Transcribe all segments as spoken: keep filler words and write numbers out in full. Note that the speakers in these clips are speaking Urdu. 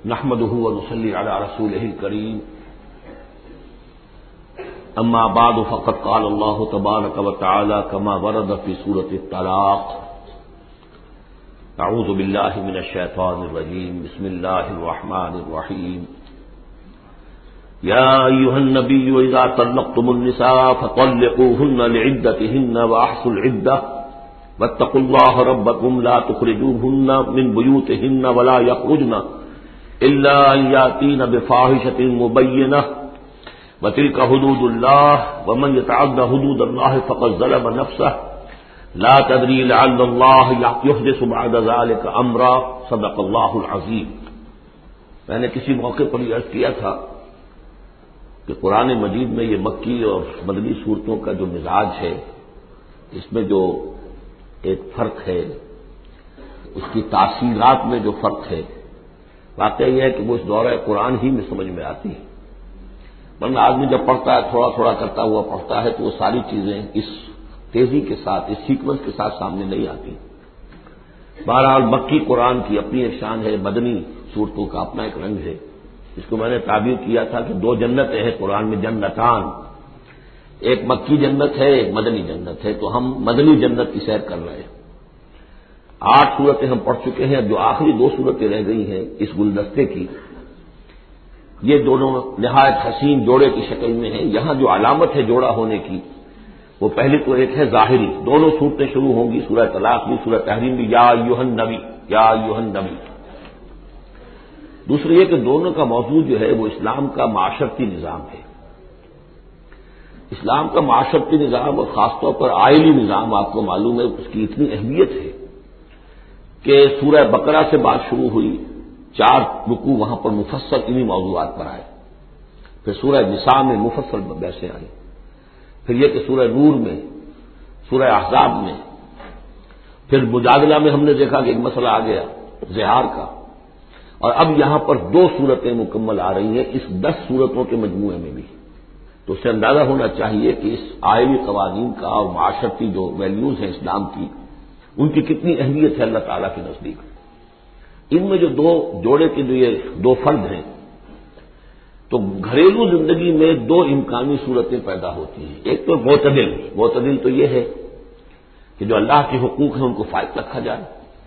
نحمده ونصلي على رسوله الكريم اما بعد فقد قال الله تبارك وتعالى كما ورد في سورة الطلاق اعوذ بالله من الشيطان الرجيم بسم الله الرحمن الرحيم يا ايها النبي اذا طلقتم النساء فطلقوهن لعدتهن واحصوا العدة واتقوا الله ربكم لا تخرجوهن من بيوتهن ولا يخرجن الا ان ياتين بفاحشة مبينة وتلك حدود الله ومن يتعد حدود الله فقد ظلم نفسه لا تدري لعل الله يحدث بعد ذلك امرا صدق الله العظيم۔ میں نے کسی موقع پر یہ عرض کیا تھا کہ قرآن مجید میں یہ مکی اور مدنی صورتوں کا جو مزاج ہے اس میں جو ایک فرق ہے، اس کی تاثیرات میں جو فرق ہے، واقعہ یہ ہے کہ وہ اس دورہ قرآن ہی میں سمجھ میں آتی ہے، ورنہ آدمی جب پڑھتا ہے تھوڑا تھوڑا کرتا ہوا پڑھتا ہے تو وہ ساری چیزیں اس تیزی کے ساتھ، اس سیکوینس کے ساتھ سامنے نہیں آتی۔ بہرحال مکی قرآن کی اپنی ایک شان ہے، مدنی صورتوں کا اپنا ایک رنگ ہے۔ اس کو میں نے تعبیر کیا تھا کہ دو جنتیں ہیں قرآن میں، جنتان، ایک مکی جنت ہے ایک مدنی جنت ہے، تو ہم مدنی جنت کی سیر کر رہے ہیں۔ آٹھ صورتیں ہم پڑھ چکے ہیں، اب جو آخری دو صورتیں رہ گئی ہیں اس گلدستے کی، یہ دونوں نہایت حسین جوڑے کی شکل میں ہیں۔ یہاں جو علامت ہے جوڑا ہونے کی وہ پہلی تو ایک ہے ظاہری، دونوں صورتیں شروع ہوں گی، سورہ طلاق بھی سورہ تحریم بھی، یا ایھا النبی یا ایھا النبی۔ دوسری یہ کہ دونوں کا موضوع جو ہے وہ اسلام کا معاشرتی نظام ہے۔ اسلام کا معاشرتی نظام اور خاص طور پر آئلی نظام، آپ کو معلوم ہے اس کی اتنی اہمیت ہے کہ سورہ بقرہ سے بات شروع ہوئی، چار رکوع وہاں پر مفصل انہی موضوعات پر آئے، پھر سورہ نساء میں مفصل بحثیں آئیں، پھر یہ کہ سورہ نور میں، سورہ احزاب میں، پھر مجادلہ میں ہم نے دیکھا کہ ایک مسئلہ آ گیا زہار کا، اور اب یہاں پر دو صورتیں مکمل آ رہی ہیں اس دس صورتوں کے مجموعے میں بھی۔ تو اس سے اندازہ ہونا چاہیے کہ اس آئلی قوانین کا اور معاشرتی جو ویلیوز ہیں اسلام کی، ان کی کتنی اہمیت ہے اللہ تعالیٰ کے نزدیک۔ ان میں جو دو جوڑے کے جو یہ دو فرد ہیں، تو گھریلو زندگی میں دو امکانی صورتیں پیدا ہوتی ہیں۔ ایک تو معتدل، معتدل تو یہ ہے کہ جو اللہ کے حقوق ہیں ان کو فائق رکھا جائے،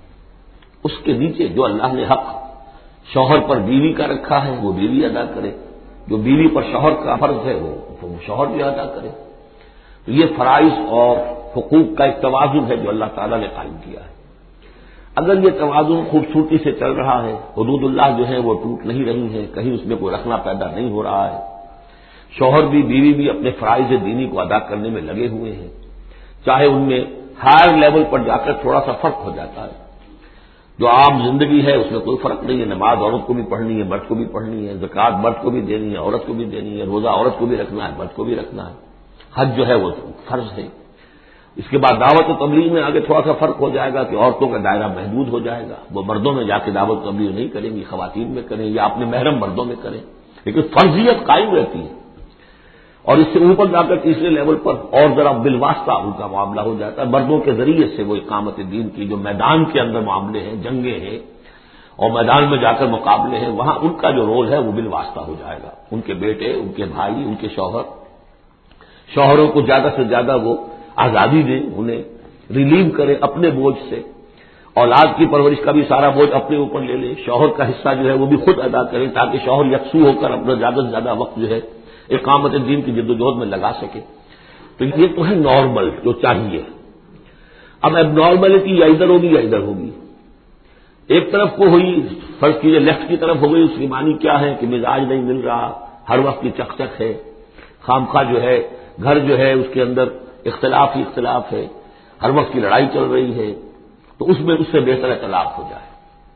اس کے نیچے جو اللہ نے حق شوہر پر بیوی کا رکھا ہے وہ بیوی ادا کرے، جو بیوی پر شوہر کا فرض ہے وہ شوہر بھی ادا کرے۔ تو یہ فرائض اور حقوق کا ایک توازن ہے جو اللہ تعالیٰ نے قائم کیا ہے۔ اگر یہ توازن خوبصورتی سے چل رہا ہے، حدود اللہ جو ہے وہ ٹوٹ نہیں رہی ہیں، کہیں اس میں کوئی رخنا پیدا نہیں ہو رہا ہے، شوہر بھی بیوی بھی اپنے فرائض دینی کو ادا کرنے میں لگے ہوئے ہیں، چاہے ان میں ہائر لیول پر جا کر تھوڑا سا فرق ہو جاتا ہے، جو عام زندگی ہے اس میں کوئی فرق نہیں ہے، نماز عورت کو بھی پڑھنی ہے مرد کو بھی پڑھنی ہے، زکوٰۃ مرد کو بھی دینی ہے عورت کو بھی دینی ہے، روزہ عورت کو بھی رکھنا ہے مرد کو بھی رکھنا ہے، حج جو ہے وہ فرض ہے۔ اس کے بعد دعوت و تبلیغ میں آگے تھوڑا سا فرق ہو جائے گا کہ عورتوں کا دائرہ محدود ہو جائے گا، وہ مردوں میں جا کے دعوت و تبلیغ نہیں کریں گی، خواتین میں کریں یا اپنے محرم مردوں میں کریں، لیکن فرضیت قائم رہتی ہے۔ اور اس سے اوپر جا کر تیسرے لیول پر اور ذرا بالواسطہ ان کا معاملہ ہو جاتا ہے، مردوں کے ذریعے سے وہ اقامت دین کی جو میدان کے اندر معاملے ہیں، جنگیں ہیں اور میدان میں جا کر مقابلے ہیں، وہاں ان کا جو رول ہے وہ بالواسطہ ہو جائے گا، ان کے بیٹے، ان کے بھائی، ان کے شوہر، شوہروں کو زیادہ سے زیادہ وہ آزادی دیں، انہیں ریلیو کریں اپنے بوجھ سے، اولاد کی پرورش کا بھی سارا بوجھ اپنے اوپر لے لیں، شوہر کا حصہ جو ہے وہ بھی خود ادا کریں تاکہ شوہر یکسو ہو کر اپنا زیادہ سے زیادہ وقت جو ہے اقامت دین کی جد و جہد میں لگا سکے۔ تو یہ تو ہے نارمل جو چاہیے۔ اب اب نارملٹی یا ادھر ہوگی یا ادھر ہوگی، ایک طرف کو ہوئی، فرض کیجیے لیفٹ کی طرف ہو گئی، اس کی معنی کیا ہے کہ مزاج نہیں مل رہا، ہر وقت کی چک چک ہے، خام خواہ جو ہے گھر جو ہے اس کے اندر اختلاف ہی اختلاف ہے، ہر وقت کی لڑائی چل رہی ہے، تو اس میں اس سے بہتر ہے طلاق ہو جائے۔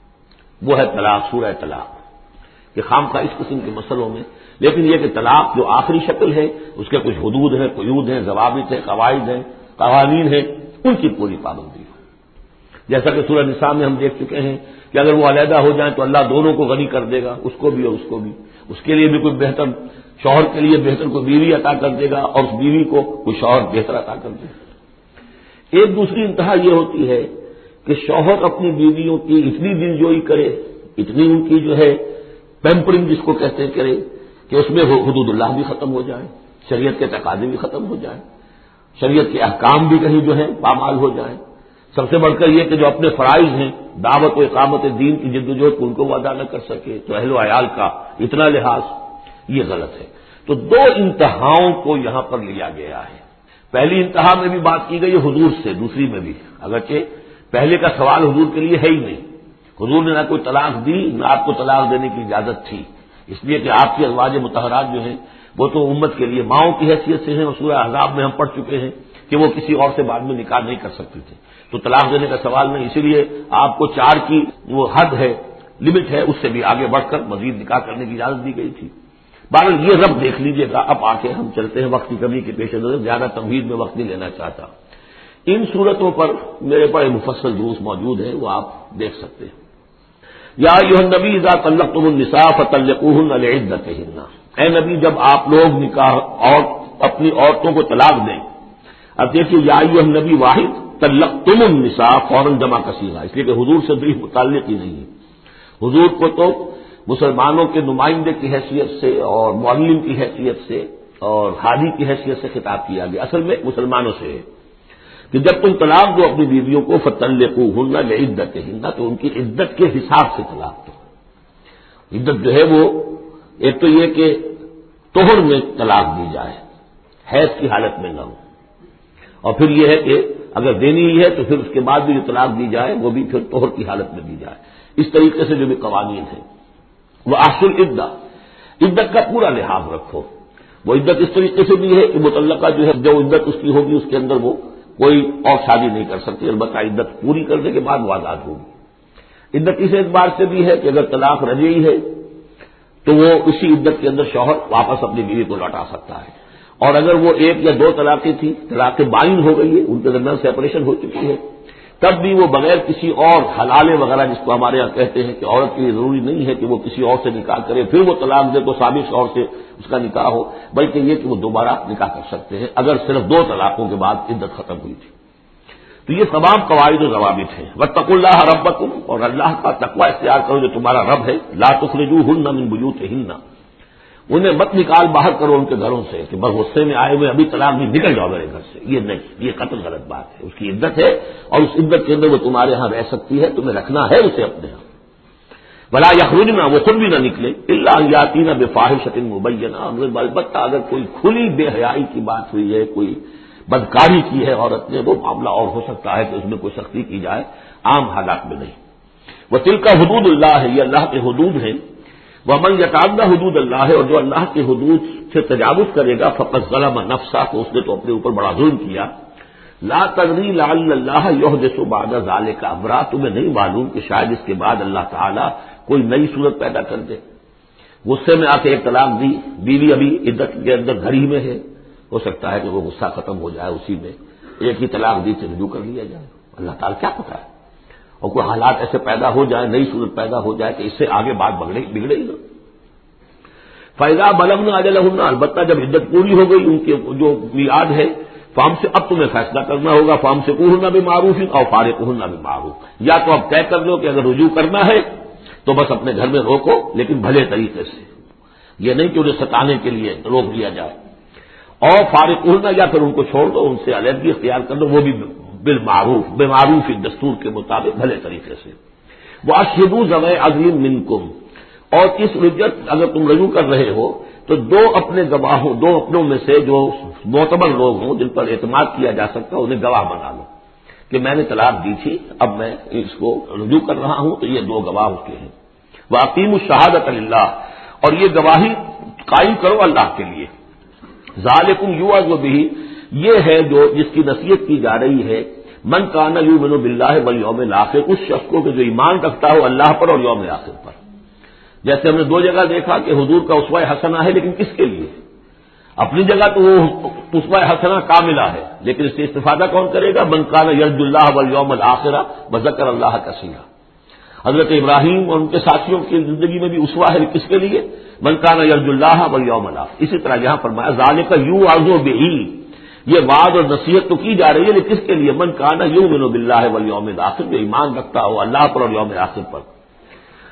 وہ ہے طلاق، سورہ طلاق، کہ خام خواہ اس قسم کے مسئلوں میں، لیکن یہ کہ طلاق جو آخری شکل ہے اس کے کچھ حدود ہیں، قیود ہیں، ضوابط ہیں، قواعد ہیں، قوانین ہیں، ان کی پوری پابندی ہو۔ جیسا کہ سورہ نساء میں ہم دیکھ چکے ہیں کہ اگر وہ علیحدہ ہو جائیں تو اللہ دونوں کو غنی کر دے گا، اس کو بھی اور اس کو بھی، اس کے لیے بھی کوئی بہتر، شوہر کے لیے بہتر کوئی بیوی عطا کر دے گا اور اس بیوی کو کوئی شوہر بہتر عطا کر دے گا۔ ایک دوسری انتہا یہ ہوتی ہے کہ شوہر اپنی بیویوں کی اتنی دلجوئی کرے، اتنی ان کی جو ہے پیمپرنگ جس کو کہتے ہیں کرے کہ اس میں حدود اللہ بھی ختم ہو جائے، شریعت کے تقاضے بھی ختم ہو جائیں، شریعت کے احکام بھی کہیں جو ہے پامال ہو جائیں، سب سے بڑھ کر یہ کہ جو اپنے فرائض ہیں دعوت و اقامت دین کی جدوجہد ان کو وہ ادا نہ کر سکے، تو اہل و عیال کا اتنا لحاظ، یہ غلط ہے۔ تو دو انتہاؤں کو یہاں پر لیا گیا ہے۔ پہلی انتہا میں بھی بات کی گئی حضور سے، دوسری میں بھی، اگرچہ پہلے کا سوال حضور کے لیے ہے ہی نہیں، حضور نے نہ کوئی طلاق دی نہ آپ کو طلاق دینے کی اجازت تھی، اس لیے کہ آپ کی ازواج مطہرات جو ہیں وہ تو امت کے لیے ماؤں کی حیثیت سے ہیں، اور سورہ احزاب میں ہم پڑھ چکے ہیں کہ وہ کسی اور سے بعد میں نکاح نہیں کر سکتے تھے، تو طلاق دینے کا سوال نہیں، اسی لیے آپ کو چار کی وہ حد ہے، لمٹ ہے، اس سے بھی آگے بڑھ کر مزید نکاح کرنے کی اجازت دی گئی تھی۔ بہرحال یہ رب دیکھ لیجیے گا۔ اب آ کے ہم چلتے ہیں وقت کی کمی کے پیش نظر، زیادہ تمہید میں وقت نہیں لینا چاہتا۔ ان صورتوں پر میرے بڑے مفصل دروس موجود ہیں، وہ آپ دیکھ سکتے ہیں۔ یا ایھا النبی اذا طلقتم النساء فطلقوهن لعدتهن، اے نبی جب آپ لوگ نکاح اور اپنی عورتوں کو طلاق دیں، اب دیکھیے یا ایھا النبی واحد، طلقتم النساء فوراً جمع کا صیغہ، اس لیے کہ حضور سے بھی متعلق ہی نہیں ہے۔ حضور کو تو مسلمانوں کے نمائندے کی حیثیت سے اور معلم کی حیثیت سے اور ہادی کی حیثیت سے خطاب کیا گیا، اصل میں مسلمانوں سے ہے کہ جب تم طلاق دو اپنی بیویوں کو فطلقوهن لعدتهن، تو ان کی عدت کے حساب سے طلاق دو۔ عدت جو ہے وہ ایک تو یہ کہ طہر میں طلاق دی جائے، حیض کی حالت میں نہ ہو، اور پھر یہ ہے کہ اگر دینی ہی ہے تو پھر اس کے بعد بھی جو طلاق دی جائے وہ بھی پھر طہر کی حالت میں دی جائے۔ اس طریقے سے جو بھی قوانین ہیں وہ اصل عدت، عدت کا پورا لحاظ رکھو۔ وہ عدت اس طریقے سے بھی ہے کہ متعلقہ جو ہے جو عدت اس کی ہوگی اس کے اندر وہ کوئی اور شادی نہیں کر سکتی، البتہ عدت پوری کرنے کے بعد وہ آزاد ہوگی۔ عدت اس اعتبار سے بھی ہے کہ اگر طلاق رجعی ہے تو وہ اسی عدت کے اندر شوہر واپس اپنی بیوی کو لوٹا سکتا ہے، اور اگر وہ ایک یا دو طلاقیں تھی، طلاق بائن ہو گئی ہے، ان کے درمیان سیپریشن ہو چکی ہے، تب بھی وہ بغیر کسی اور حلالے وغیرہ جس کو ہمارے یہاں کہتے ہیں کہ عورت کے لیے ضروری نہیں ہے کہ وہ کسی اور سے نکاح کرے پھر وہ طلاق دے تو سابق شوہر سے اس کا نکاح ہو، بلکہ یہ کہ وہ دوبارہ نکاح کر سکتے ہیں اگر صرف دو طلاقوں کے بعد عدت ختم ہوئی تھی۔ تو یہ تمام قواعد و ضوابط ہیں۔ واتقوا اللہ ربکم، اور اللہ کا تقوی اختیار کرو جو تمہارا رب ہے۔ لا تخرجوہن من بیوتہن، انہیں مت نکال باہر کرو ان کے گھروں سے کہ بس غصے میں آئے ہوئے ابھی طلاق بھی نکل جاؤ میرے گھر سے، یہ نہیں، یہ قطعی غلط بات ہے۔ اس کی عدت ہے اور اس عدت کے اندر وہ تمہارے ہاں رہ سکتی ہے، تمہیں رکھنا ہے اسے اپنے ہاں۔ ولا یخرجن، وہ خود بھی نہ نکلے، الا ان یاتین بفاحشۃ مبینہ، البتہ اگر کوئی کھلی بے حیائی کی بات ہوئی ہے، کوئی بدکاری کی ہے عورت نے، وہ معاملہ اور ہو سکتا ہے کہ اس میں کوئی سختی کی جائے، عام حالات میں نہیں۔ وتلک حدود اللہ ہے، یہ اللہ کے حدود ہیں۔ ومن یتعدی حدود اللہ ہے، اور جو اللہ کے حدود سے تجاوز کرے گا فقد ظلم نفسہ، تو اس نے تو اپنے اوپر بڑا ظلم کیا۔ لا تدری لعل اللہ یحدث بعد ذلک امرا، تمہیں نہیں معلوم کہ شاید اس کے بعد اللہ تعالیٰ کوئی نئی صورت پیدا کر دے۔ غصے میں آ کے ایک طلاق دی، بیوی ابھی عدت کے اندر گھر ہی میں ہے، ہو سکتا ہے کہ وہ غصہ ختم ہو جائے، اسی میں ایک ہی طلاق دی سے رجوع کر لیا جائے، اللہ تعالیٰ کیا پتا ہے، اور کوئی حالات ایسے پیدا ہو جائے، نئی صورت پیدا ہو جائے کہ اس سے آگے بات بگڑے بگڑے ہی نہ۔ فَإِذَا بَلَغْنَ أَجَلَهُنَّ، البتہ جب عدت پوری ہو گئی ان کے جو میعاد ہے، فام سے اب تمہیں فیصلہ کرنا ہوگا، فَأَمْسِكُوهُنَّ بِمَعْرُوفٍ أَوْ فَارِقُوهُنَّ بِمَعْرُوفٍ، یا تو اب طے کر لو کہ اگر رجوع کرنا ہے تو بس اپنے گھر میں روکو لیکن بھلے طریقے سے، یہ نہیں کہ انہیں ستانے کے لیے روک لیا جائے، اور فارقوہن، یا پھر ان کو چھوڑ دو، ان سے علیحدگی اختیار کر دو، وہ بھی بالمعروف، بمعروف دستور کے مطابق بھلے طریقے سے۔ واشہدوا ذوی عدل منکم، اور اس رجت اگر تم رجوع کر رہے ہو تو دو اپنے گواہوں، دو اپنوں میں سے جو معتبر لوگ ہوں جن پر اعتماد کیا جا سکتا انہیں گواہ بنا لو کہ میں نے طلاق دی تھی، اب میں اس کو رجوع کر رہا ہوں، تو یہ دو گواہ اس کے ہیں۔ وَأَقِیمُوا الشَّهَادَةَ لِلَّهِ، اور یہ گواہی قائم کرو اللہ کے لیے۔ ذالکم یوعظ بہ، یہ ہے جو جس کی نصیحت کی جا رہی ہے، من کان یؤمن باللہ والیوم الاخر، اس شخص کو کہ جو ایمان رکھتا ہو اللہ پر اور یوم آخر پر۔ جیسے ہم نے دو جگہ دیکھا کہ حضور کا اسوہ حسنہ ہے، لیکن کس کے لیے؟ اپنی جگہ تو وہ اسوہ حسنہ کاملہ ہے، لیکن اس سے استفادہ کون کرے گا؟ من کان یرجو اللہ والیوم الاخر وذکر اللہ کثیرا۔ حضرت ابراہیم اور ان کے ساتھیوں کی زندگی میں بھی اسوہ ہے، کس کے لیے؟ من کان یرجو اللہ والیوم الاخر۔ اسی طرح یہاں فرمایا ذالک یوعظ بہ، یہ وعظ اور نصیحت تو کی جا رہی ہے، لیکن کس کے لیے؟ من کان یؤمن باللہ والیوم الاخر، جو ایمان رکھتا ہو اللہ پر اور یوم آخر پر۔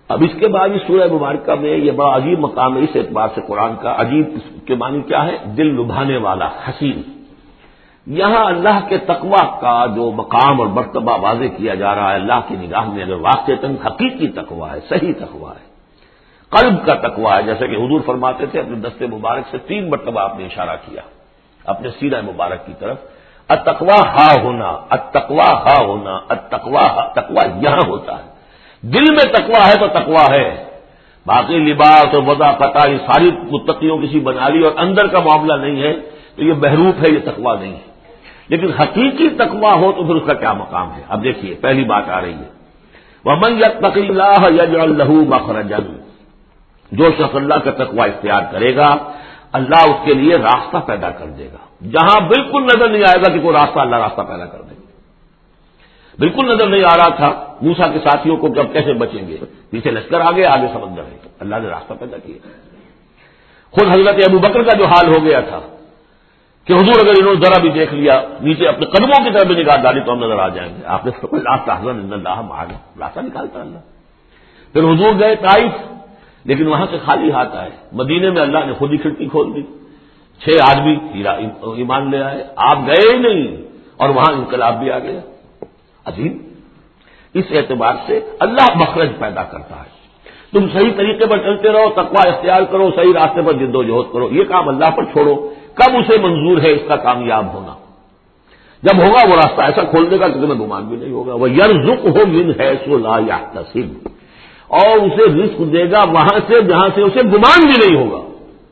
اب اس کے بعد اس سورہ مبارکہ میں یہ بڑا عجیب مقام ہے اس اعتبار سے قرآن کا. عجیب کے معنی کیا ہے؟ دل لبھانے والا، حسین. یہاں اللہ کے تقوی کا جو مقام اور مرتبہ واضح کیا جا رہا ہے اللہ کی نگاہ میں، اگر واقعتاً حقیقی تقوی ہے، صحیح تقوی ہے، قلب کا تقوی ہے، جیسے کہ حضور فرماتے تھے اپنے دست مبارک سے تین مرتبہ آپ نے اشارہ کیا اپنے سیرہ مبارک کی طرف. التقوی ہا ہونا، التقوی ہا ہونا، التقوی ہا. تقوی یہاں ہوتا ہے. دل میں تقوی ہے تو تقوی ہے. باقی لباس اور وضاحت یہ ساری متقیوں کسی بنا لی اور اندر کا معاملہ نہیں ہے تو یہ بہروپ ہے، یہ تقوی نہیں ہے. لیکن حقیقی تقوی ہو تو پھر اس کا کیا مقام ہے؟ اب دیکھیے پہلی بات آ رہی ہے، وَمَن يَتَّقِ اللَّهَ يَجْعَل لَّهُ مَخْرَجًا. جو شخص اللہ کا تقوی اختیار کرے گا اللہ اس کے لیے راستہ پیدا کر دے گا. جہاں بالکل نظر نہیں آئے گا کہ کوئی راستہ، اللہ راستہ پیدا کر دے گا. بالکل نظر نہیں آ رہا تھا موسیٰ کے ساتھیوں کو کہ اب کیسے بچیں گے، پیچھے لشکر آگے آگے سمندر ہے، اللہ نے راستہ پیدا کیا. خود حضرت ابو بکر کا جو حال ہو گیا تھا کہ حضور اگر انہوں نے ذرا بھی دیکھ لیا نیچے اپنے قدموں کی طرف بھی نگاہ ڈالی تو ہم نظر آ جائیں گے. آپ نے فرمایا لا تحزن ان اللہ معنا، راستہ نکالتا اللہ. پھر حضور گئے طائف، لیکن وہاں سے خالی ہاتھ آئے. مدینے میں اللہ نے خود ہی کھڑکی کھول دی، چھ آدمی ایمان لے آئے. آپ گئے ہی نہیں اور وہاں انقلاب بھی آ گیا. عظیم. اس اعتبار سے اللہ مخرج پیدا کرتا ہے. تم صحیح طریقے پر چلتے رہو، تقوی اختیار کرو، صحیح راستے پر جد و جہد کرو. یہ کام اللہ پر چھوڑو. کب اسے منظور ہے اس کا کامیاب ہونا؟ جب ہوگا وہ راستہ ایسا کھول دے گا کہ تمہیں گمان بھی نہیں ہوگا. وہ یرزقہ من حیث لا یحتسب، اور اسے رزق دے گا وہاں سے جہاں سے اسے گمان بھی نہیں ہوگا.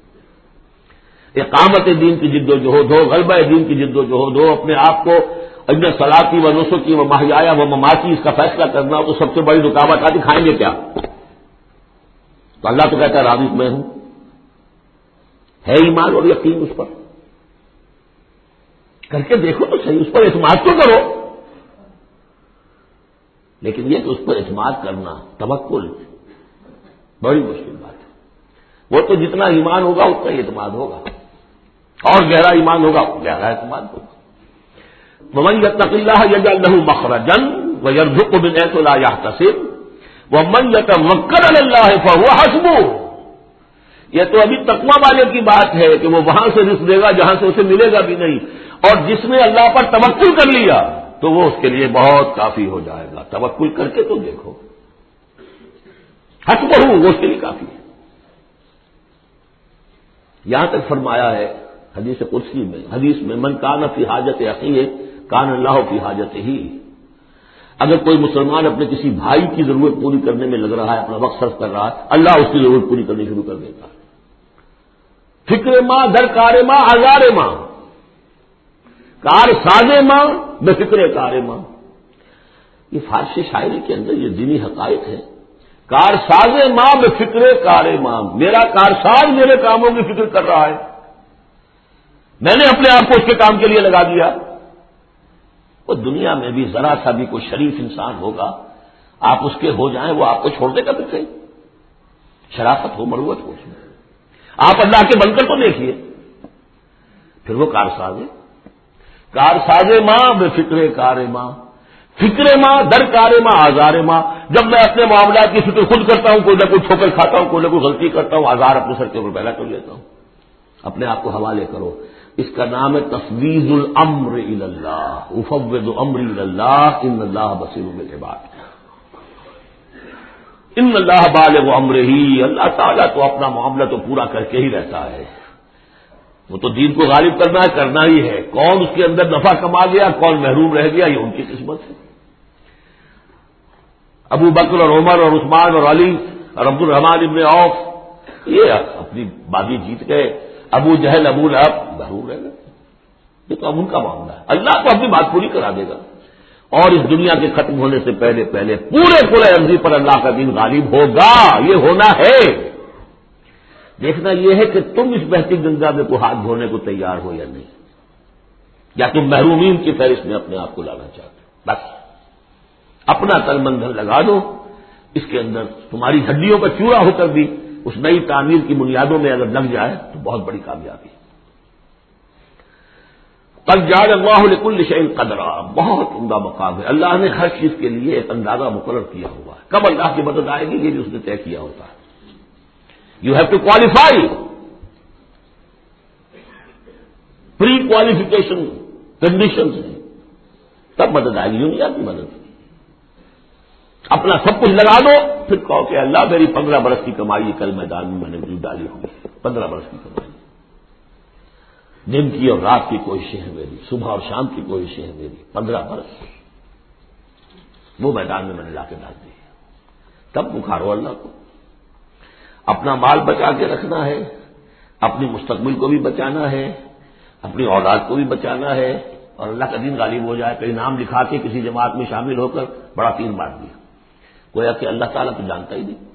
اقامت دین کی جد و جہد ہو، غلبہ دین کی جد و جہد ہو، اپنے آپ کو ابن صلاتی و نسکی و محیایا و مماتی اس کا فیصلہ کرنا ہو تو سب سے بڑی رکاوٹ آتی کھائیں گے کیا؟ تو اللہ تو کہتا ہے راضی میں ہوں. ہے ایمان اور یقین اس پر؟ کر کے دیکھو تو صحیح، اس پر اعتماد تو کرو. لیکن یہ کہ اس پر اعتماد کرنا، توکل، بڑی مشکل بات ہے. وہ تو جتنا ایمان ہوگا اتنا ہی اعتماد ہوگا، اور گہرا ایمان ہوگا گہرا اعتماد ہوگا. وَمَن يَتَّقِ اللَّهَ يَجْعَل لَّهُ مَخْرَجًا وَيَرْزُقْهُ مِنْ حَيْثُ لَا يَحْتَسِبُ وَمَن يَتَوَكَّلْ عَلَى اللَّه فَهُوَ حَسْبُهُ. یہ تو ابھی تقوی والے کی بات ہے کہ وہ وہاں سے رزق دے گا جہاں سے اسے ملے گا بھی نہیں. اور جس نے اللہ پر توکل کر لیا تو وہ اس کے لیے بہت کافی ہو جائے گا. توکل کر کے تو دیکھو، حسبہ وہ اس کے لیے کافی ہے. یہاں تک فرمایا ہے حدیث قدسی میں، حدیث میں من کان فی حاجت اخیہ کان اللہ فی حاجت ہی. اگر کوئی مسلمان اپنے کسی بھائی کی ضرورت پوری کرنے میں لگ رہا ہے، اپنا وقت صرف کر رہا ہے، اللہ اس کی ضرورت پوری کرنی شروع کر دیتا ہے. فکر ماں در کار ماں ہزار ماں، کار ساز ماں بے فکر کار ماں. یہ فارسی شاعری کے اندر یہ دینی حقائق ہے. کار ساز ماں بے فکر کار ماں، میرا کارساز میرے کاموں کی فکر کر رہا ہے، میں نے اپنے آپ کو اس کے کام کے لیے لگا دیا. وہ دنیا میں بھی ذرا سا بھی کوئی شریف انسان ہوگا، آپ اس کے ہو جائیں وہ آپ کو چھوڑ دے گا پھر کہیں؟ شرافت ہو، مروت ہو اس میں. آپ اللہ کے بن کر تو دیکھیے، پھر وہ کارساز ہے. کارساز ماں بے فکر کار ماں، فکر ماں در کار ماں آزار ماں. جب میں اپنے معاملات کی فکر خود کرتا ہوں، کوئی نہ کوئی ٹھوکر کھاتا ہوں، کوئی نہ کوئی غلطی کرتا ہوں، آزار اپنے سر کے اوپر پیدا کر لیتا ہوں. اپنے آپ کو حوالے کرو. اس کا نام ہے تفویض الامر الی اللہ. افوض امری الی اللہ ان اللہ بصیر بالعباد. ان اللہ بالغ امرہ، اللہ تعالیٰ تو اپنا معاملہ تو پورا کر کے ہی رہتا ہے. وہ تو دین کو غالب کرنا ہے، کرنا ہی ہے. کون اس کے اندر نفع کما گیا، کون محروم رہ گیا، یہ ان کی قسمت ہے. ابو بکر اور عمر اور عثمان اور علی اور عبد الرحمان ابن عوف یہ اپنی بازی جیت گئے. ابو جہل ابو لہب محروم رہ گئے. یہ تو اب ان کا معاملہ ہے. اللہ تو اپنی بات پوری کرا دے گا، اور اس دنیا کے ختم ہونے سے پہلے پہلے پورے پورے عرضی پر اللہ کا دین غالب ہوگا. یہ ہونا ہے. دیکھنا یہ ہے کہ تم اس بہتی گنگا میں کو ہاتھ دھونے کو تیار ہو یا نہیں، یا تم محرومین کی فہرست میں اپنے آپ کو لانا چاہتے ہو. بس اپنا تن من دھن لگا دو اس کے اندر. تمہاری ہڈیوں کا چورا ہو کر بھی اس نئی تعمیر کی بنیادوں میں اگر لگ جائے تو بہت بڑی کامیابی. قد جعل اللہ لکل شیء قدرا، بہت عمدہ مقام ہے. اللہ نے ہر چیز کے لیے ایک اندازہ مقرر کیا ہوا ہے. کب اللہ کی مدد آئے گی یہ بھی اس نے طے کیا ہوتا ہے. You have to qualify. Pre qualification conditions ہیں تب مدد آئے گی. یوں نہیں آتی مدد. اپنا سب کچھ لگا دو پھر کہو کہ اللہ میری پندرہ برس کی کمائی کل میدان میں میں نے جو ڈالی ہوگی. پندرہ برس کی کمائی, دن کی اور رات کی کوششیں ہیں میری, صبح اور شام کی کوششیں ہیں میری, پندرہ برس وہ میدان میں میں نے لا کے ڈال دی. تب پکارو اللہ کو. اپنا مال بچا کے رکھنا ہے, اپنی مستقبل کو بھی بچانا ہے, اپنی اولاد کو بھی بچانا ہے, اور اللہ کا دین غالب ہو جائے. کہیں نام لکھا کے کسی جماعت میں شامل ہو کر بڑا تین بار دیا, گویا کہ اللہ تعالیٰ تو جانتا ہی نہیں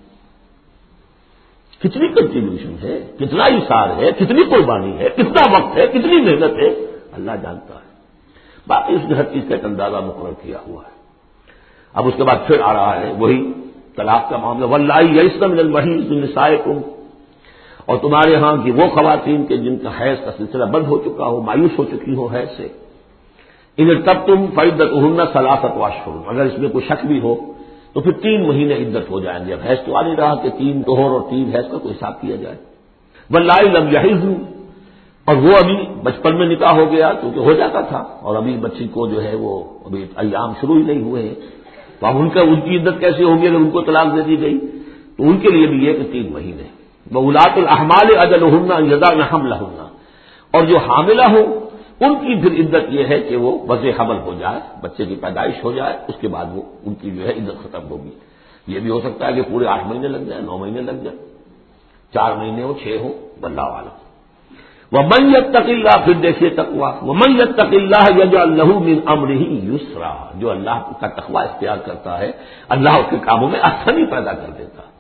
کتنی کنٹریبیوشن ہے, کتنا اثار ہے, کتنی قربانی ہے, کتنا وقت ہے, کتنی محنت ہے, اللہ جانتا ہے. باقی اس نے ہر چیز کا ایک اندازہ مقرر کیا ہوا ہے. اب اس کے بعد پھر آ رہا ہے وہی طلاق کا معاملہ. واللائي يئسن من المحيض من نسائكم, اور تمہارے ہاں کی وہ خواتین کے جن کا حیض کا سلسلہ بند ہو چکا ہو, مایوس ہو چکی ہو حیض سے. ان ارتبتم فعدتهن ثلاثة اشهر, اگر اس میں کوئی شک بھی ہو تو پھر تین مہینے عدت ہو جائیں گے. اب حیض تو آ نہیں رہا کہ تین طہور اور تین حیض کا کوئی حساب کیا جائے. واللائي لم يحضن, اور وہ ابھی بچپن میں نکاح ہو گیا کیونکہ ہو جاتا تھا, اور ابھی بچی کو جو ہے وہ ابھی ایام شروع ہی نہیں ہوئے ہیں, تو اب ان کا ان کی عدت کیسے ہوگی اگر ان کو طلاق دے دی گئی؟ تو ان کے لیے بھی یہ کہ تین مہینے. وَأُولَاتُ الْأَحْمَالِ أَجَلُهُنَّ أَن يَضَعْنَ حَمْلَهُنَّ, اور جو حاملہ ہوں ان کی پھر عدت یہ ہے کہ وہ وضع حمل ہو جائے, بچے کی پیدائش ہو جائے, اس کے بعد وہ ان کی جو ہے عدت ختم ہوگی. یہ بھی ہو سکتا ہے کہ پورے آٹھ مہینے لگ جائیں, نو مہینے لگ جائیں, چار مہینے ہو, چھ ہو, واللہ اعلم. وَمَن يَتَّقِ اللَّهَ, پھر دیکھیے تقویٰ, وَمَن يَتَّقِ اللَّهَ يَجْعَل لَّهُ مِنْ أَمْرِهِ يُسْرًا, جو اللہ کا تقویٰ اختیار کرتا ہے اللہ اس کے کاموں میں آسانی پیدا کر دیتا ہے.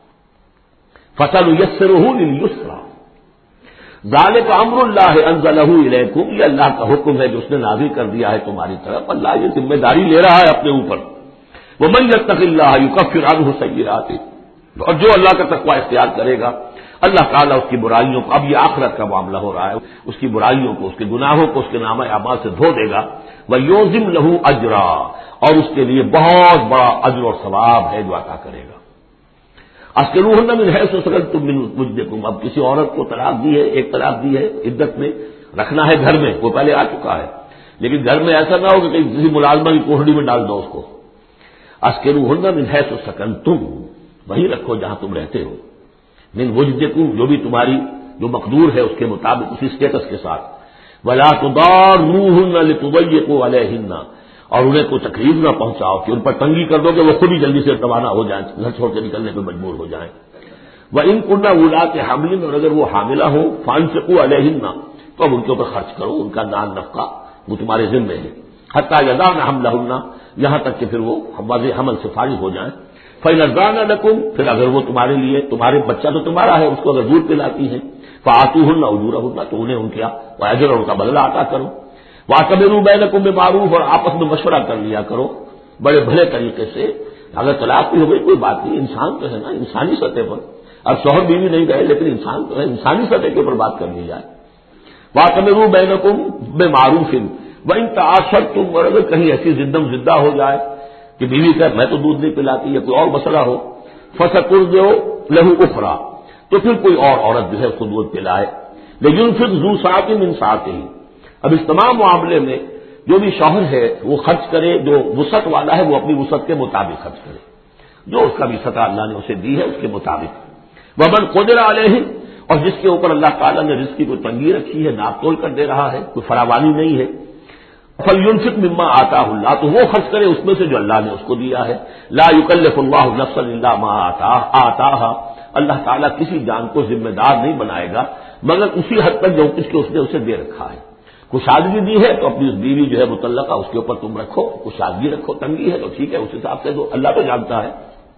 فَسَنُيَسِّرُهُ لِلْيُسْرَىٰ, ذَلِكَ أَمْرُ اللَّهِ أَنزَلَهُ إِلَيْكُمْ, یہ اللہ کا حکم ہے جو اس نے نازل کر دیا ہے تمہاری طرف. اللہ یہ ذمہ داری لے رہا ہے اپنے اوپر. وَمَن يَتَّقِ اللَّهَ يُكَفِّرْ عَنْهُ سَيِّئَاتِهِ, اور جو اللہ کا تقویٰ اختیار کرے گا اللہ تعالیٰ اس کی برائیوں کو, اب یہ آخرت کا معاملہ ہو رہا ہے, اس کی برائیوں کو, اس کے گناہوں کو اس کے نامہ اعمال سے دھو دے گا. وَيُعْظِمْ لَهُ أَجْرًا, اور اس کے لیے بہت بڑا اجر اور ثواب ہے جو عطا کرے گا. اسکنوہن من حیث سکنتم من وجدکم, اب کسی عورت کو طلاق دی ہے, ایک طلاق دی ہے, عدت میں رکھنا ہے گھر میں, وہ پہلے آ چکا ہے, لیکن گھر میں ایسا نہ ہو کہ کہیں کسی ملازمہ کی کوٹڑی میں ڈال دو اس کو. اسکنوہن من حیث سکنتم, وہیں رکھو جہاں تم رہتے ہو. من وجدکم, جو بھی تمہاری جو مقدور ہے اس کے مطابق, اسی اسٹیٹس کے ساتھ. ولا تضاروہن لتضيقوا علیہن, اور انہیں کوئی تکلیف نہ پہنچاؤ کہ ان پر تنگی کر دو کہ وہ خود ہی جلدی سے روانہ ہو جائیں, گھر چھوڑ کے نکلنے پہ مجبور ہو جائیں. وَإِن كُنَّ أُولَاتِ حَمْلٍ, اور اگر وہ حاملہ ہوں, فَأَنفِقُوا عَلَيْهِنَّ, تو اب ان کے اوپر خرچ کرو, ان کا نان نفقہ وہ تمہارے ذمے ہے. حتیٰ یضعن حملہن, یہاں تک کہ پھر وہ واضح حمل سے فارغ ہو جائیں. فَإِنْ أَرْضَعْنَ لَكُمْ, پھر اگر وہ تمہارے لیے, تمہارے بچہ تو تمہارا ہے, اس کو اگر دودھ پلاتی ہیں, فَآتُوهُنَّ أُجُورَهُنَّ, تو انہیں ان کا اجر اور ان کا بدلہ عطا کرو. وَاعْتَمِرُوا بَيْنَكُمْ بِمَعْرُوفٍ, اور آپس میں مشورہ کر لیا کرو بڑے بھلے طریقے سے. اگر طلاق بھی ہو گئی کوئی بات نہیں, انسان تو ہے نا, انسانی سطح پر, اب شوہر بیوی نہیں گئے لیکن انسان تو ہے, انسانی سطح کے اوپر بات کر لی جائے. وَاعْتَمِرُوا بَيْنَكُمْ بِمَعْرُوفٍ وَإِنْ تَعَاشَرْتُمْ, اور اگر کہیں ایسی زدم زدہ ہو جائے کہ بیوی کہ میں تو دودھ نہیں پلاتی یا کوئی اور مسئلہ ہو, فَسَتُرْضِعُ لَهُ أُخْرَىٰ, تو پھر کوئی اور عورت جو ہے اس کو دودھ پلائے. لِيُنْفِقْ ذُو سَعَةٍ مِّن سَعَتِهِ, اب اس تمام معاملے میں جو بھی شوہر ہے وہ خرچ کرے, جو وسعت والا ہے وہ اپنی وسعت کے مطابق خرچ کرے, جو اس کا بھی سطح اللہ نے اسے دی ہے اس کے مطابق. وَمَنْ قُدِرَ عَلَيْهِ, اور جس کے اوپر اللہ تعالیٰ نے رزق کی کوئی تنگی رکھی ہے, ناپ تول کر دے رہا ہے, کوئی فراوانی نہیں ہے, فَلْيُنْفِقْ مِمَّا آتَاهُ اللَّهُ, تو وہ خرچ کرے اس میں سے جو اللہ نے اس کو دیا ہے. لَا يُكَلِّفُ اللَّهُ نَفْسًا إِلَّا مَا آتَاهَا, اللہ تعالیٰ کسی جان کو ذمہ دار نہیں بنائے گا مگر اسی حد تک جو کچھ کے اس نے اسے دے رکھا ہے. کچھ شادی دی ہے تو اپنی اس بیوی جو ہے متعلقہ اس کے اوپر تم رکھو, کچھ شادی رکھو, تنگی ہے تو ٹھیک ہے, اس حساب سے دو, اللہ تو جانتا ہے.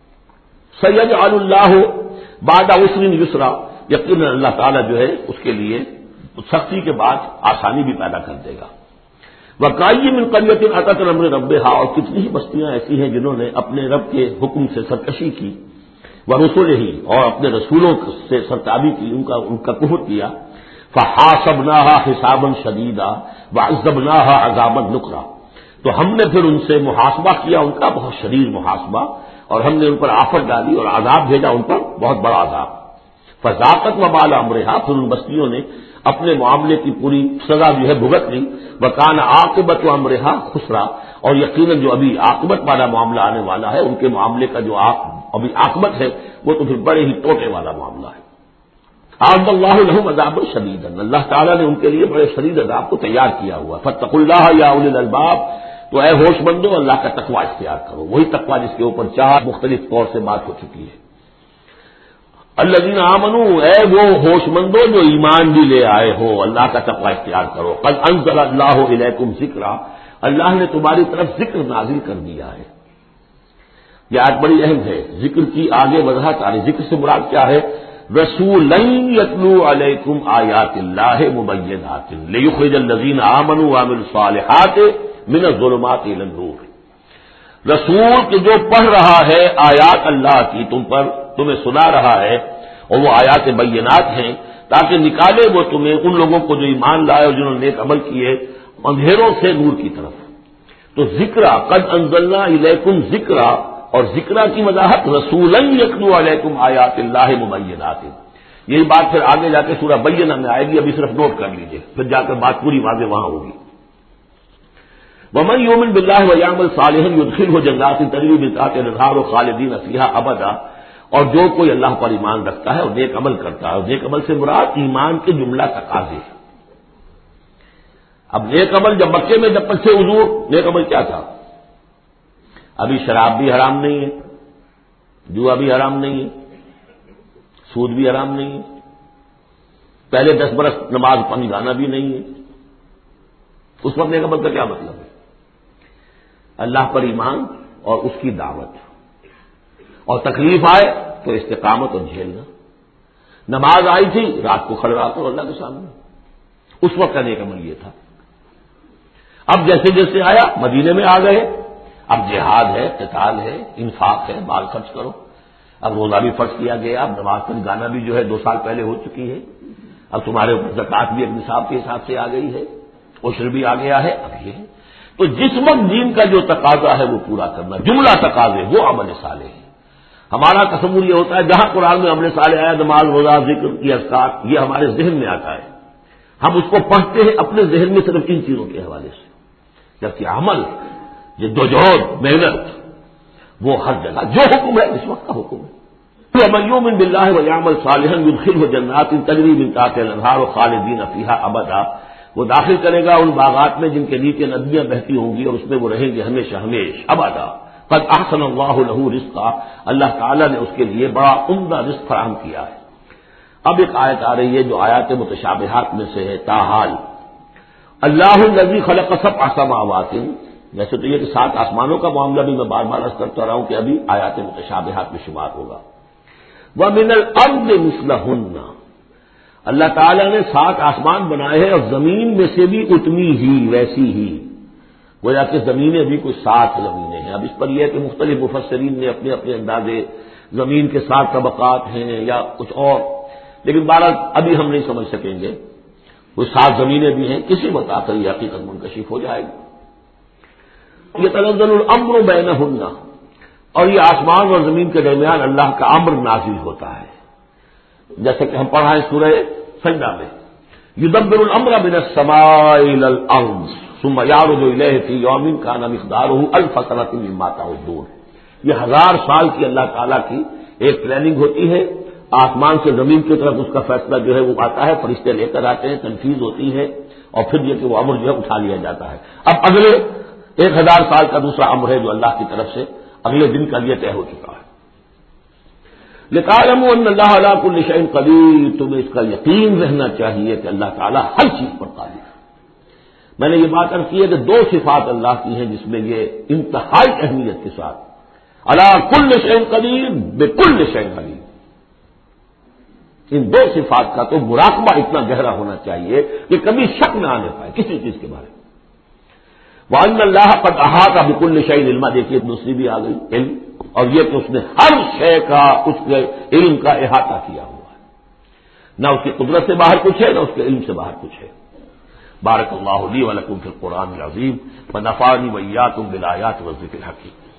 سَيَجْعَلُ اللَّهُ بَعْدَ عُسْرٍ يُسْرًا, یقیناً اللہ تعالیٰ جو ہے اس کے لیے سختی کے بعد آسانی بھی پیدا کر دے گا. وَكَأَيٍّ مِّن قَرْيَةٍ أَتَتْ أَمْرَ رَبِّهَا, اور کتنی ہی بستیاں ایسی ہیں جنہوں نے اپنے رب کے حکم سے سرکشی کی, وَرُسُلِهِ, اور اپنے رسولوں سے سرتابی کی, ان کا ان کا کفر کیا. فَحَاسَبْنَاهَا حِسَابًا شَدِيدًا وَعَذَّبْنَاهَا عَذَابًا نُكْرًا, تو ہم نے پھر ان سے محاسبہ کیا, ان کا بہت شدید محاسبہ, اور ہم نے ان پر آفت ڈالی اور عذاب بھیجا ان پر بہت بڑا عذاب. فذاقت وبال امرها، پھر ان بستیوں نے اپنے معاملے کی پوری سزا جو ہے بھگت لی. وکان عاقبۃ امرها خسرا، اور یقیناً جو ابھی عاقبت والا معاملہ آنے والا ہے ان کے معاملے کا جو ابھی عاقبت ہے وہ تو پھر بڑے ہی ٹوٹے والا معاملہ ہے. اعد اللہ لهم عذاب شدیدا، اللہ تعالیٰ نے ان کے لیے بڑے شدید عذاب کو تیار کیا ہوا. فاتقوا اللہ یا اولی الالباب، تو اے ہوش مندو اللہ کا تقوی اختیار کرو، وہی تقوی جس کے اوپر چار مختلف طور سے بات ہو چکی ہے. الذین آمنوا، اے وہ ہوش مندو جو ایمان بھی لے آئے ہو، اللہ کا تقوی اختیار کرو. قد انزل اللہ الیکم ذکرا، اللہ نے تمہاری طرف ذکر نازل کر دیا ہے. یہ آج بڑی اہم ہے، ذکر کی آگے وضاحت آ رہی. ذکر سے مراد کیا ہے؟ رسولا یتلو علیکم آیات اللہ مبینات لیخرج الذین آمنوا وعملوا الصالحات من الظلمات الی النور. رسول کہ جو پڑھ رہا ہے آیات اللہ کی تم پر، تمہیں سنا رہا ہے، اور وہ آیات بینات ہیں تاکہ نکالے وہ تمہیں ان لوگوں کو جو ایمان لائے اور جنہوں نے نیک عمل کیے اندھیروں سے نور کی طرف. تو ذکرا، قد انزلنا الیکم ذکرا، اور ذکرا کی وضاحت رسولا یتلو علیکم آیات اللہ مبینات. یہی بات پھر آگے جا کے سورہ بینہ میں آئے گی، ابھی صرف نوٹ کر لیجئے، پھر جا کر بات پوری واضح وہاں ہوگی. ومن یؤمن باللہ ویعمل صالحا یدخلہ جنات تجری من تحتہا الانہار خالدین فیہا ابدا، اور جو کوئی اللہ پر ایمان رکھتا ہے اور نیک عمل کرتا ہے، اور نیک عمل سے مراد ایمان کے جملہ تقاضے. اب نیک عمل جب مکے میں جب سے حضور نیک عمل کیا تھا؟ ابھی شراب بھی حرام نہیں ہے، جوا بھی حرام نہیں ہے، سود بھی حرام نہیں ہے، پہلے دس برس نماز پڑھ گانا بھی نہیں ہے. اس وقت نیک عمل کا کیا مطلب ہے؟ اللہ پر ایمان اور اس کی دعوت، اور تکلیف آئے تو استقامت اور جھیلنا. نماز آئی تھی، رات کو کھڑے رہا کرو اللہ کے سامنے، اس وقت کا نیک عمل یہ تھا. اب جیسے جیسے آیا مدینے میں آ گئے، اب جہاد ہے، قتال ہے، انفاق ہے، مال خرچ کرو. اب روزہ بھی فرض کیا گیا، اب نماز پر گانا بھی جو ہے دو سال پہلے ہو چکی ہے. اب تمہارے اوپر زکوٰۃ بھی ایک نصاب کے حساب سے آ گئی ہے، عشر بھی آ گیا ہے. اب یہ ہے تو جس وقت دین کا جو تقاضا ہے وہ پورا کرنا، جملہ تقاضے وہ عمل صالح ہے. ہمارا تصور یہ ہوتا ہے جہاں قرآن میں عمل صالح آیا، نماز روزہ ذکر کی اذکار، یہ ہمارے ذہن میں آتا ہے، ہم اس کو پڑھتے ہیں اپنے ذہن میں صرف ان چیزوں کے حوالے سے. جبکہ عمل، جدوجہد، محنت، وہ ہر جگہ جو حکم ہے اس وقت کا حکم ہے. ومن یؤمن باللہ ویعمل صالحا یدخلہ جنات تجری من تحتہا الانہار خالدین فیہا ابدا، وہ داخل کرے گا ان باغات میں جن کے نیچے ندیاں بہتی ہوں گی اور اس میں وہ رہیں گے ہمیشہ ہمیش ابدا. قد احسن اللہ لہ رزقا، اللہ تعالیٰ نے اس کے لیے بڑا عمدہ رزق فراہم کیا ہے. اب ایک آیت آ رہی ہے جو آیات متشابہات میں سے ہے. تاحال اللہ الذی خلق سبع سماوات، ویسے تو یہ کہ سات آسمانوں کا معاملہ بھی میں بار بار عرض کرتا رہا ہوں کہ ابھی آیات متشابہات میں شمار ہوگا. ومن الارض مثلہن، اللہ تعالیٰ نے سات آسمان بنائے ہیں اور زمین میں سے بھی اتنی ہی ویسی ہی، گویا کہ زمینیں بھی کوئی سات زمینیں ہیں. اب اس پر یہ ہے کہ مختلف مفسرین نے اپنے اپنے اندازے زمین کے سات طبقات ہیں یا کچھ اور، لیکن بہرحال ابھی ہم نہیں سمجھ سکیں گے. وہ سات زمینیں بھی ہیں، کسی وقت آ کر یہ حقیقت منکشف ہو جائے گی. یتنزل الامر بینہن، اور یہ آسمان اور زمین کے درمیان اللہ کا امر نازل ہوتا ہے، جیسے کہ ہم پڑھا ہے سورہ سجدہ میں، یدبر الامر من السماء الى الارض ثم یعرج الیہ فی یوم کان مقدارہ الف سنۃ مما تعدون. یہ ہزار سال کی اللہ تعالیٰ کی ایک پلاننگ ہوتی ہے، آسمان سے زمین کی طرف اس کا فیصلہ جو ہے وہ آتا ہے، فرشتے لے کر آتے ہیں، تنفیذ ہوتی ہے، اور پھر یہ کہ وہ امر جو ہے اٹھا لیا جاتا ہے. اب اگلے ایک ہزار سال کا دوسرا امر ہے جو اللہ کی طرف سے اگلے دن کا لیے طے ہو چکا ہے. لِتَعْلَمُوا أَنَّ اللَّهَ عَلَىٰ كُلِّ شَيْءٍ قَدِيرٌ، تمہیں اس کا یقین رہنا چاہیے کہ اللہ تعالیٰ ہر چیز پر قادر ہے. میں نے یہ بات عرض کی ہے کہ دو صفات اللہ کی ہیں جس میں یہ انتہائی اہمیت کے ساتھ عَلَىٰ كُلِّ شَيْءٍ قَدِيرٌ بِكُلِّ شَيْءٍ عَلِيمٌ، ان دو صفات کا تو مراقبہ اتنا گہرا ہونا چاہیے کہ کبھی شک نہ آنے پائے کسی چیز کے بارے میں. وَأَنَّ اللَّهَ قَدْ أَحَاطَ بِكُلِّ شَيْءٍ علما، دیکھیے دوسری بھی آ گئی علم، اور یہ کہ اس نے ہر شے کا اس کے علم کا احاطہ کیا ہوا ہے، نہ اس کی قدرت سے باہر کچھ ہے نہ اس کے علم سے باہر کچھ ہے. بارک اللہ لی ولکم فی القرآن العظیم ونفعنی وإیاکم بالآیات والذکر الحکیم.